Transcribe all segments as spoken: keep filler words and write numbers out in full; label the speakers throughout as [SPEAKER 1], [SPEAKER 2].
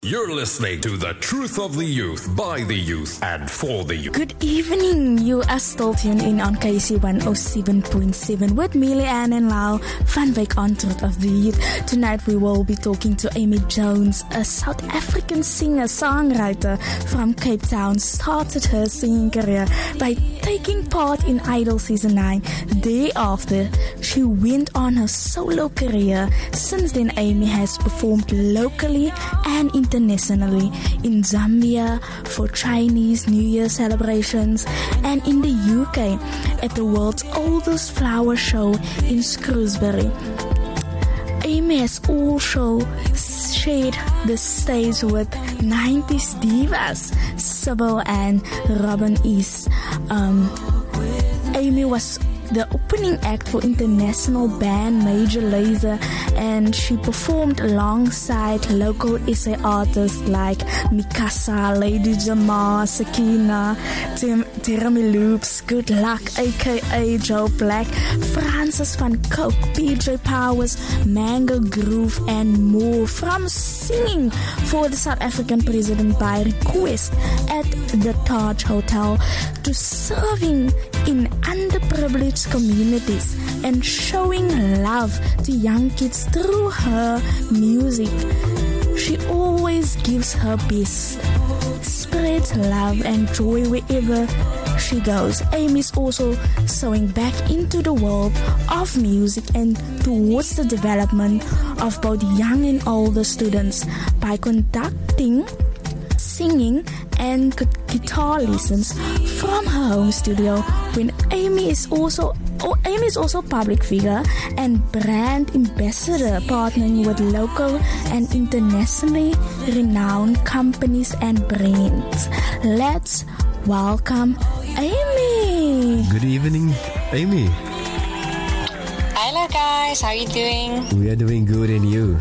[SPEAKER 1] You're listening to The Truth of the Youth, by the youth, and for the youth.
[SPEAKER 2] Good evening. You are still tuned in on K C one oh seven point seven with Millie Ann and Lau van Wyk on Truth of the Youth. Tonight we will be talking to Amy Jones, a South African singer-songwriter from Cape Town. Started her singing career by taking part in Idol Season nine. Thereafter, she went on her solo career. Since then, Amy has performed locally and internationally. Internationally in Zambia for Chinese New Year celebrations and in the U K at the world's oldest flower show in Shrewsbury. Amy has also shared the stage with nineties divas Sybil and Robin East. Um, Amy was the opening act for international band Major Lazer, and she performed alongside local S A artists like Mikasa, Lady Jamar, Sakina, Tim, Jeremy Loops, Good Luck, aka Joe Black, Francis van Coke, P J Powers, Mango Groove, and more. From singing for the South African president by request at the Taj Hotel to serving in underprivileged communities and showing love to young kids through her music. She always gives her best, spreads love and joy wherever she goes. Amy is also sewing back into the world of music and towards the development of both young and older students by conducting singing and guitar lessons from her home studio. When Amy is also oh, Amy is also a public figure and brand ambassador, partnering with local and internationally renowned companies and brands. Let's welcome Amy.
[SPEAKER 3] Good evening, Amy.
[SPEAKER 4] Hello guys, how are you doing?
[SPEAKER 3] We are doing good, and you?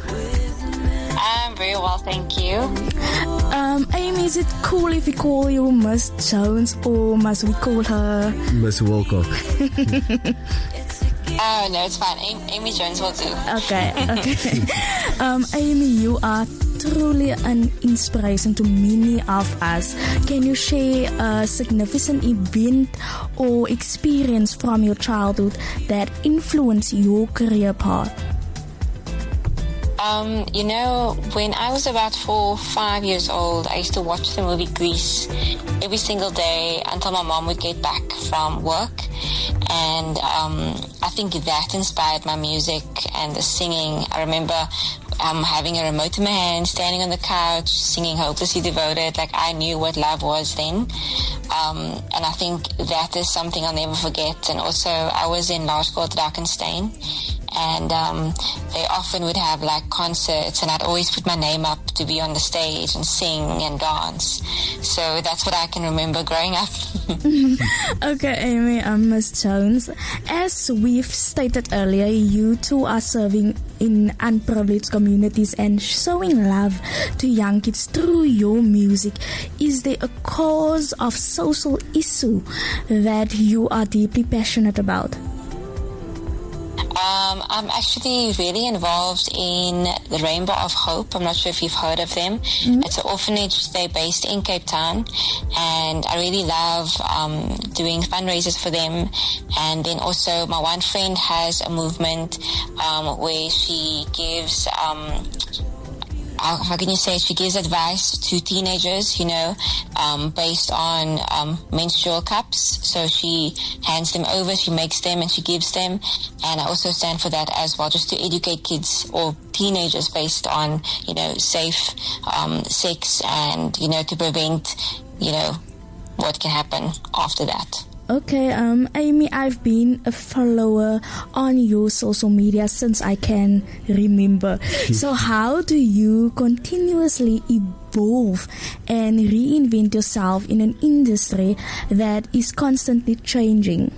[SPEAKER 4] I'm very well, thank you.
[SPEAKER 2] Um, Amy, is it cool if we call you Miss Jones, or must we call her
[SPEAKER 3] Miss Wilcock?
[SPEAKER 4] Oh no, it's fine. Amy, Amy Jones will do.
[SPEAKER 2] Okay, okay. um, Amy, you are truly an inspiration to many of us. Can you share a significant event or experience from your childhood that influenced your career path?
[SPEAKER 4] Um, you know, when I was about four, five years old, I used to watch the movie Grease every single day until my mom would get back from work. And um, I think that inspired my music and the singing. I remember um, having a remote in my hand, standing on the couch, singing Hopelessly Devoted. Like, I knew what love was then. Um, and I think that is something I'll never forget. And also, I was in law school at Drakenstein. And um, they often would have like concerts, and I'd always put my name up to be on the stage and sing and dance. So that's what I can remember growing up.
[SPEAKER 2] Okay, Amy, um, Miss Jones, as we've stated earlier, you two are serving in unprivileged communities and showing love to young kids through your music. Is there a cause of social issue that you are deeply passionate about?
[SPEAKER 4] Um, I'm actually really involved in the Rainbow of Hope. I'm not sure if you've heard of them. Mm-hmm. It's an orphanage. They're based in Cape Town, and I really love um, doing fundraisers for them. And then also my one friend has a movement um, where she gives... Um, how can you say, she gives advice to teenagers, you know, um, based on um, menstrual cups. So she hands them over, she makes them, and she gives them. And I also stand for that as well, just to educate kids or teenagers based on, you know, safe um, sex and, you know, to prevent, you know, what can happen after that.
[SPEAKER 2] Okay, um, Amy, I've been a follower on your social media since I can remember. So how do you continuously evolve and reinvent yourself in an industry that is constantly changing?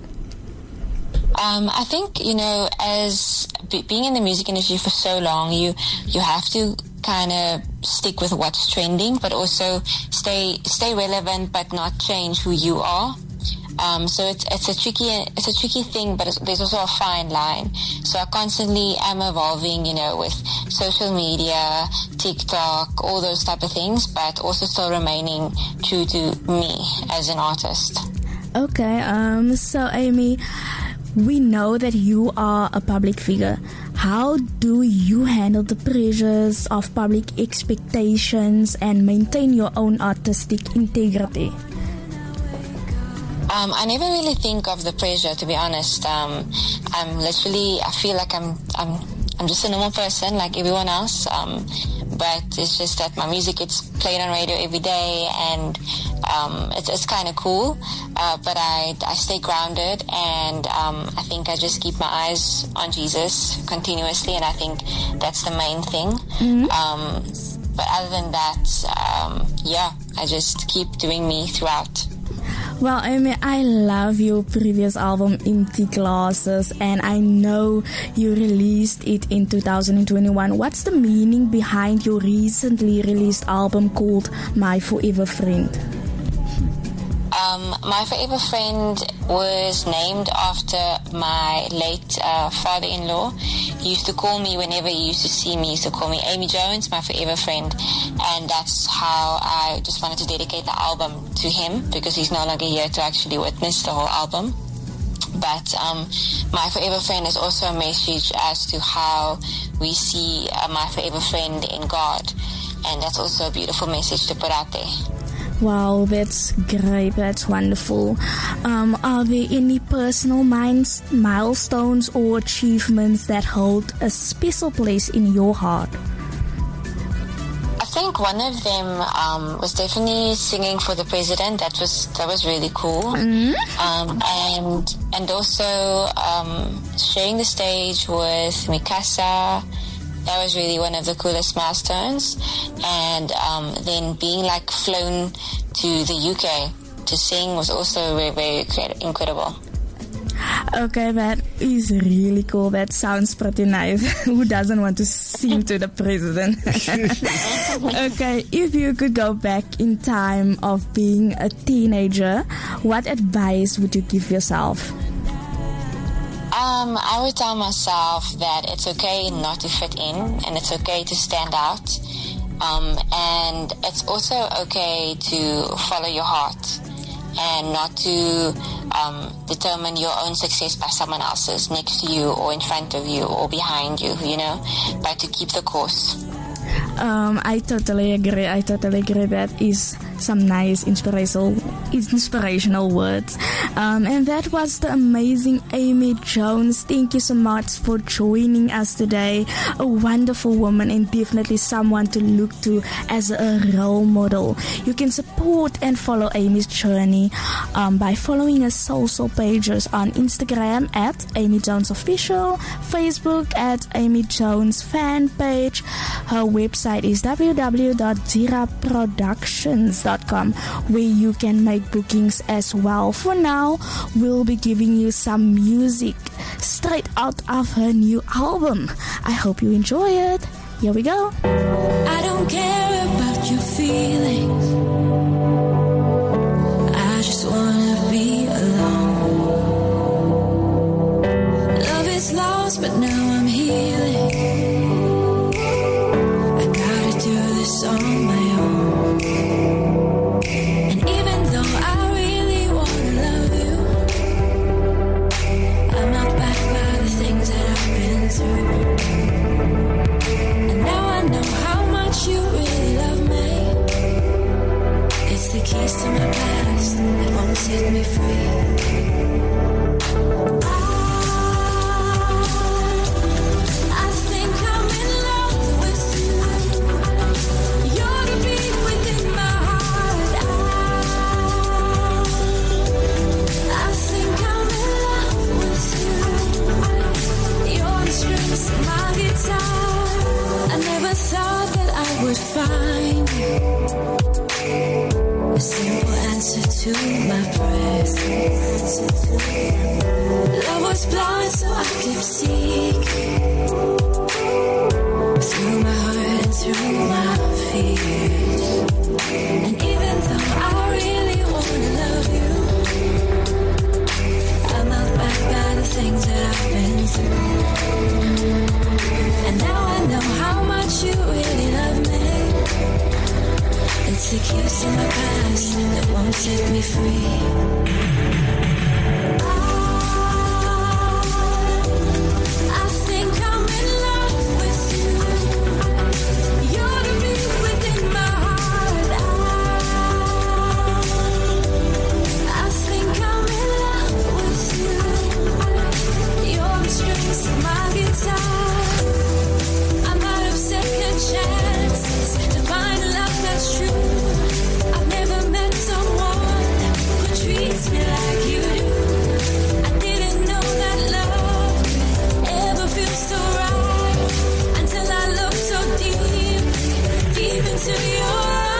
[SPEAKER 4] Um, I think, you know, as b- being in the music industry for so long, you you have to kind of stick with what's trending, but also stay stay relevant, but not change who you are. Um, so it's it's a tricky it's a tricky thing, but it's, there's also a fine line. So I constantly am evolving, you know, with social media, TikTok, all those type of things, but also still remaining true to me as an artist.
[SPEAKER 2] Okay, um, so Amy, we know that you are a public figure. How do you handle the pressures of public expectations and maintain your own artistic integrity?
[SPEAKER 4] Um, I never really think of the pressure, to be honest. Um, I'm literally, I feel like I'm, I'm, I'm just a normal person like everyone else. Um, but it's just that my music gets played on radio every day, and um, it's, it's kind of cool. Uh, but I, I stay grounded, and um, I think I just keep my eyes on Jesus continuously, and I think that's the main thing. Mm-hmm. Um, but other than that, um, yeah, I just keep doing me throughout.
[SPEAKER 2] Well, Amy, I love your previous album, Empty Glasses, and I know you released it in two thousand twenty-one. What's the meaning behind your recently released album called My Forever Friend?
[SPEAKER 4] Um, my Forever Friend was named after my late uh, father-in-law. He used to call me whenever he used to see me. He used to call me Amy Jones, my forever friend. And that's how I just wanted to dedicate the album to him, because he's no longer here to actually witness the whole album. But um, My Forever Friend is also a message as to how we see uh, my forever friend in God. And that's also a beautiful message to put out there.
[SPEAKER 2] Wow, that's great. That's wonderful. Um, are there any personal minds, milestones or achievements that hold a special place in your heart?
[SPEAKER 4] I think one of them um, was definitely singing for the president. That was that was really cool. Mm-hmm. Um, and and also um, sharing the stage with Mikasa. That was really one of the coolest milestones. And um, then being like flown to the U K to sing was also very, very incredible.
[SPEAKER 2] Okay, that is really cool. That sounds pretty nice. Who doesn't want to sing to the president? Okay, if you could go back in time of being a teenager, what advice would you give yourself?
[SPEAKER 4] Um, I would tell myself that it's okay not to fit in, and it's okay to stand out. Um, and it's also okay to follow your heart and not to um, determine your own success by someone else's next to you or in front of you or behind you, you know, but to keep the course.
[SPEAKER 2] Um, I totally agree. I totally agree. That is some nice inspirational, inspirational words. Um, and that was the amazing Amy Jones. Thank you so much for joining us today. A wonderful woman and definitely someone to look to as a role model. You can support and follow Amy's journey um, by following her social pages on Instagram at Amy Jones Official, Facebook at Amy Jones Fan Page. Her website is w w w dot zira productions dot com, where you can make bookings as well. For now, we'll be giving you some music straight out of her new album. I hope you enjoy it. Here we go.
[SPEAKER 5] I don't care about your feelings. I just wanna be alone. Love is lost, but now I'm healing. On my own. And even though I really wanna love you, I'm not back by the things that I've been through. And now I know how much you really love me. It's the keys to my past that won't set me free. Thought that I would find a simple answer to my prayers. Love was blind, so I kept seeking through my heart and through my fears. And even though I really wanna love you, It's the keys to my past that won't set me free. I think I'm in love with you. You're the beat within my heart. I, I think I'm in love with you. You're the strings to my guitar. I'm out of second chances to find a love that's true. I've never met someone who treats me like you do. I didn't know that love could ever feel so right until I looked so deep, deep into your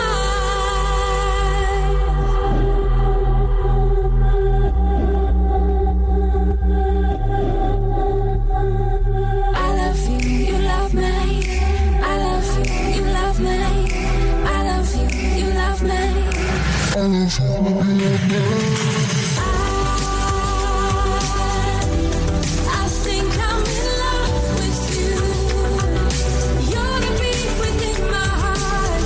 [SPEAKER 5] I love you, you love me. I love you, you love me. I love you, you love me. I love you, you love me. I think I'm in love with you. You're the beat within my heart.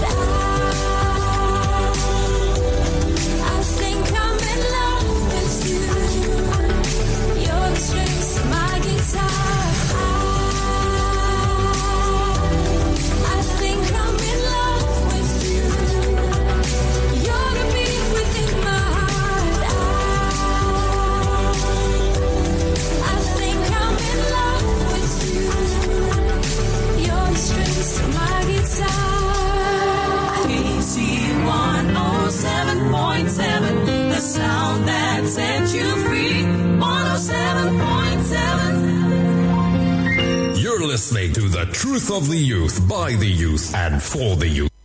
[SPEAKER 5] I, I think I'm in love with you. You're the strings to my guitar. I think I'm in love with you. You're the beat within my heart. I think I'm in love with you. You're the strings to my guitar.
[SPEAKER 6] K C one oh seven point seven, the sound that sets you free. one oh seven point seven.
[SPEAKER 1] You're listening to The Truth of the Youth, by the youth, and for the youth.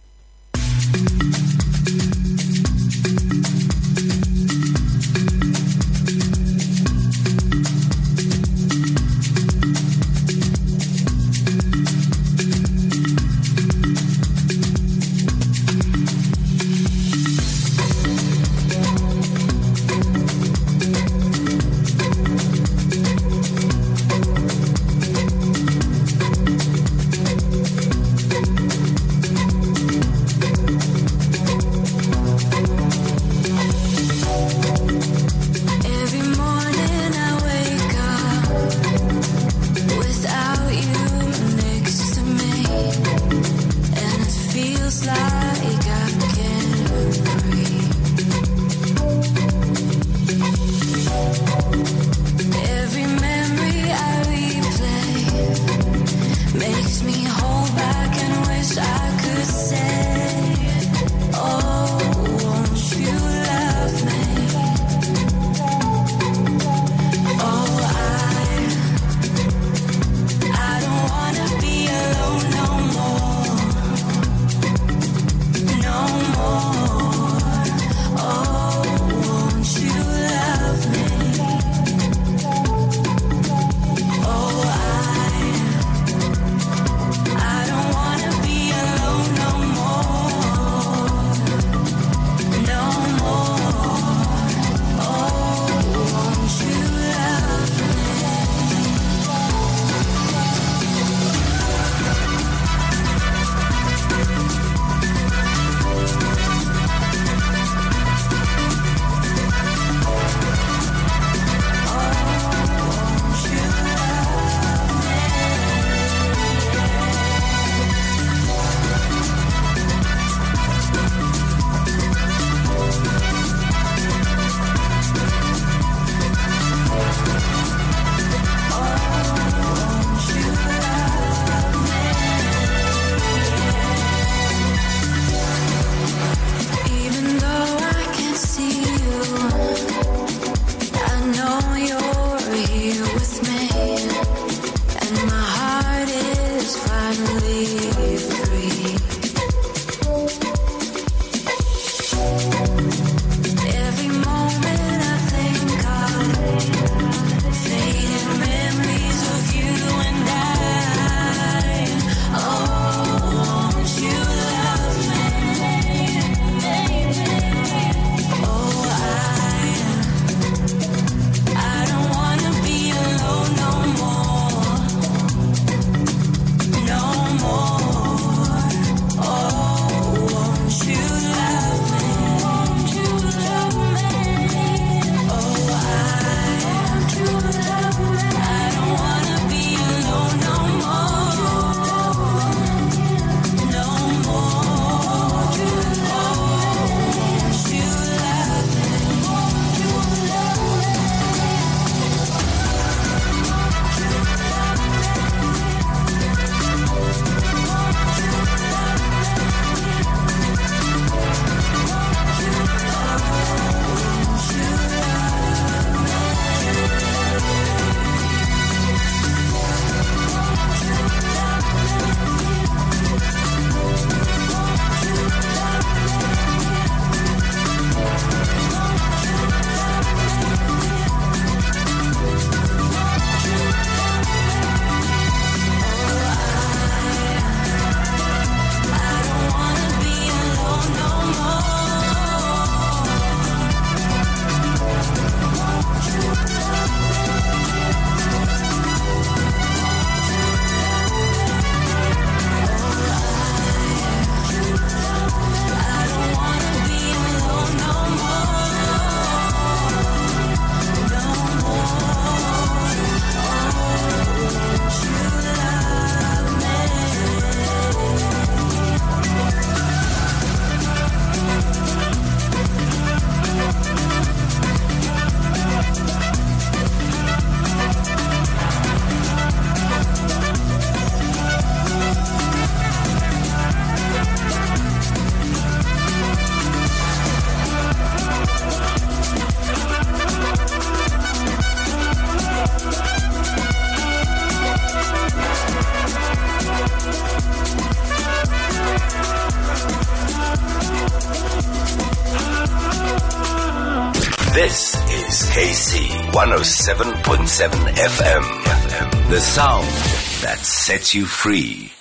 [SPEAKER 7] This is K C one oh seven point seven F M. The sound that sets you free.